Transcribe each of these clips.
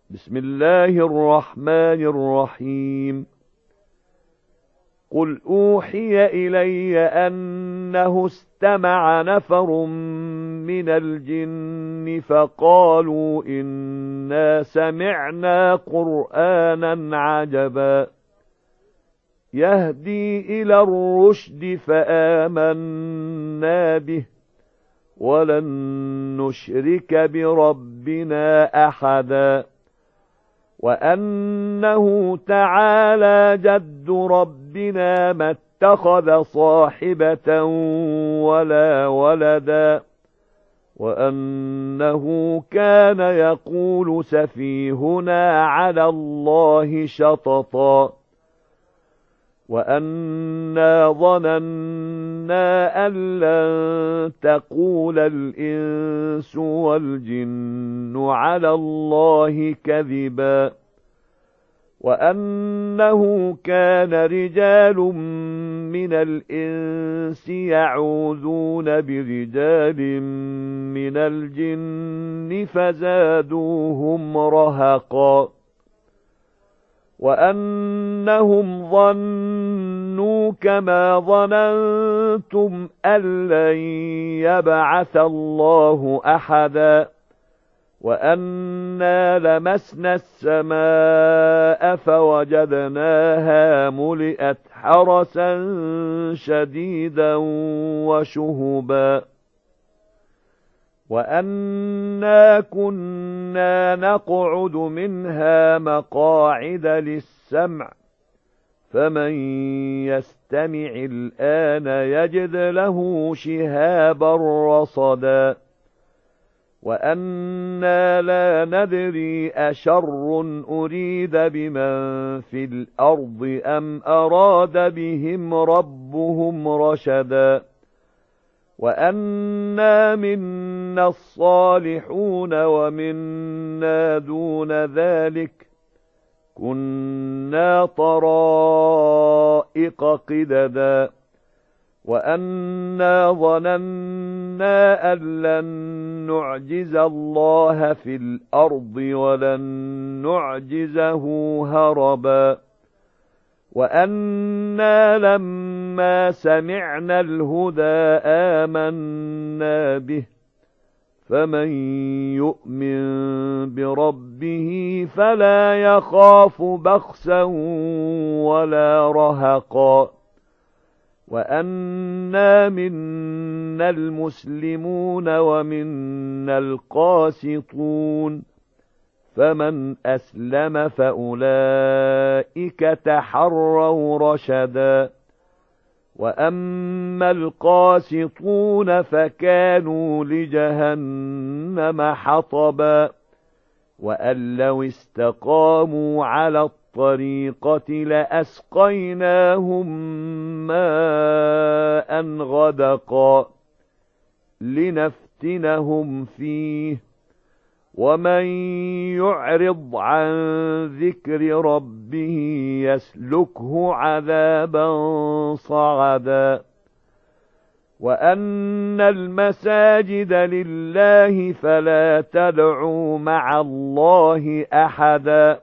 بسم الله الرحمن الرحيم قل أوحي إلي أنه استمع نفر من الجن فقالوا إنا سمعنا قرآنا عجبا يهدي إلى الرشد فآمنا به ولن نشرك بربنا أحدا وأنه تعالى جد ربنا ما اتخذ صاحبة ولا ولدا وأنه كان يقول سفيهنا على الله شططا وأنا ظننا أن لن تقول الإنس والجن على الله كذبا وأنه كان رجال من الإنس يعوذون برجال من الجن فزادوهم رهقا وأنهم ظنوا كما ظننتم أن لن يبعث الله أحدا وأنا لمسنا السماء فوجدناها ملئت حرسا شديدا وشهبا وأنا كنا نقعد منها مقاعد للسمع فمن يستمع الآن يجد له شهابا رصدا وأنا لا ندري أشر أريد بمن في الأرض أم أراد بهم ربهم رشدا وأنا منا الصالحون ومنا دون ذلك كنا طرائق قددا وأنا ظننا أن لن نعجز الله في الأرض ولن نعجزه هربا وأنا لما سمعنا الهدى آمنا به فمن يؤمن بربه فلا يخاف بخسا ولا رهقا وأنا منا المسلمون ومنا القاسطون فمن أسلم فأولئك تحروا رشدا وأما القاسطون فكانوا لجهنم حطبا وأن لو استقاموا على الطريقة لأسقيناهم ماء غدقا لنفتنهم فيه ومن يعرض عن ذكر ربه يسلكه عذابا صعدا وأن المساجد لله فلا تدعوا مع الله أحدا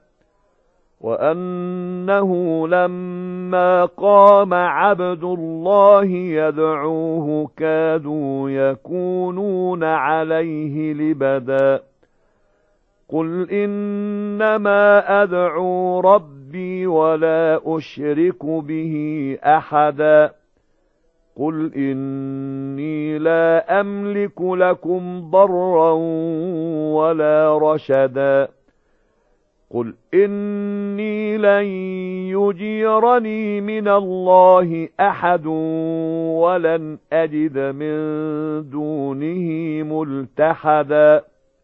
وأنه لما قام عبد الله يدعوه كادوا يكونون عليه لبدا قل إنما أدعو ربي ولا أشرك به أحدا قل إني لا أملك لكم ضرا ولا رشدا قل إني لن يجيرني من الله أحد ولن أجد من دونه ملتحدا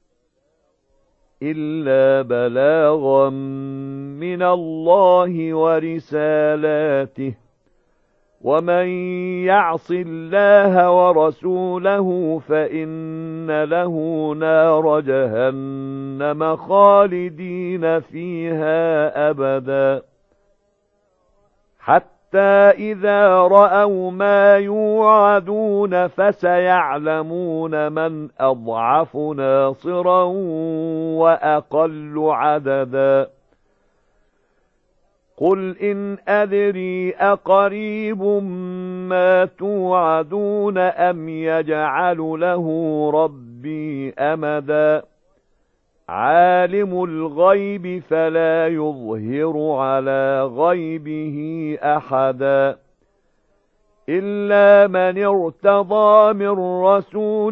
إلا بلاغا من الله ورسالاته ومن يعص الله ورسوله فإن له نار جهنم خالدين فيها أبدا حتى إذا رأوا ما يوعدون فسيعلمون من أضعف ناصرا وأقل عددا قل إن أدري أقريب ما توعدون أم يجعل له ربي أمدا عالم الغيب فلا يظهر على غيبه أحدا إلا من ارتضى من رسول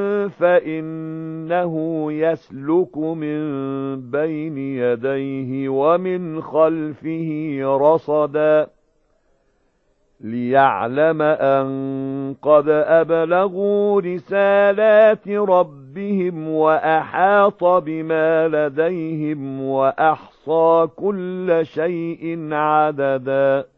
فإنه يسلك من بين يديه ومن خلفه رصدا ليعلم أن قد أبلغوا رسالات ربهم وأحاط بما لديهم وأحصى كل شيء عددا